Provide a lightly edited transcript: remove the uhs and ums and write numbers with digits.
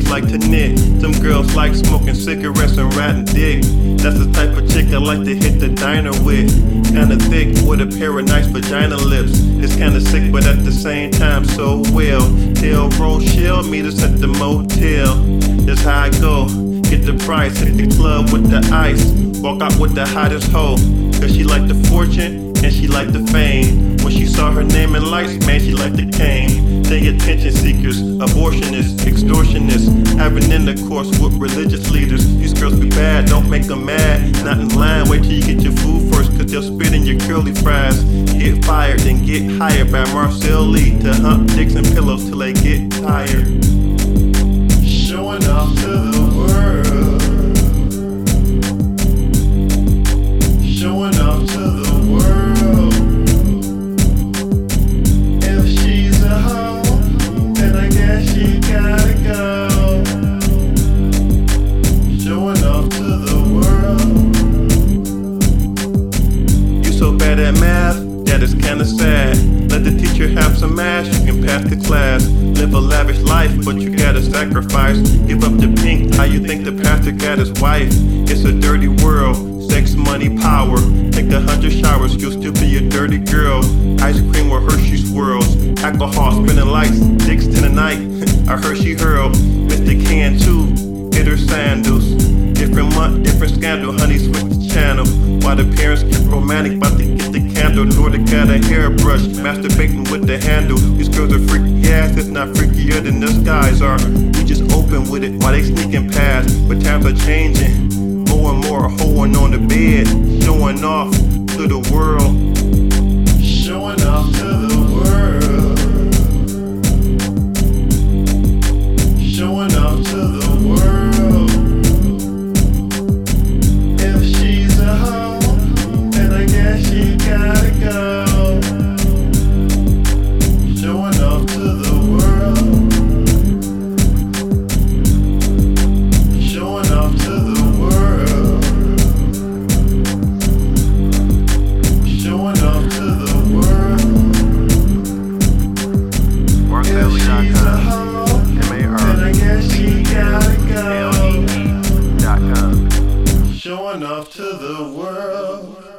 ladies like to knit. Some girls like smoking cigarettes and riding dick. That's the type of chick I like to hit the diner with. Kinda thick with a pair of nice vagina lips. It's kinda sick but at the same time so well. Tell Rochelle meet us at the motel. That's how I go. Get the price, hit the club with the ice. Walk out with the hottest hoe. Cause she like the fortune and she like the fame. When she saw her name in lights, man, she like the cane. They attention seekers, abortionists, extortionists, having intercourse with religious leaders. These girls be bad, don't make them mad. Not in line, wait till you get your food first, cause they'll spit in your curly fries. Get fired, then get hired by Marcel Lee to hump dicks and pillows till they get tired. Showing off to the world. Showing off to the world. If she's a hoe, then I guess she gotta go. Showing off to the world. You so bad at math, that is kinda sad. Let the teacher have some math, you can pass the class. Live a lavish life, but you gotta sacrifice. Give up the pink, how you think the pastor got his wife? It's a dirty world, sex, money, power. Take 100 showers, you'll still be a dirty girl. Ice cream with Hershey swirls. Alcohol, spinning lights, dicks in the night. I heard she hurled, Mr. Can too, hit her sandals. Different month, different scandal, honey switch the channel. While the parents get romantic, about to get the candle. Daughter got a hairbrush, masturbating with the handle. These girls are freaky ass, it's not freakier than the skies are. We just open with it while they sneaking past. But times are changing, more and more hoeing on the bed. Showing off to the world. Showing off to the world. Showing off to the world. If she's a hoe, then I guess she gotta go. Showing off to the world. Showing off to the world. Showing off to the world. If she's a hoe, then I guess she gotta go. Showing off to the world.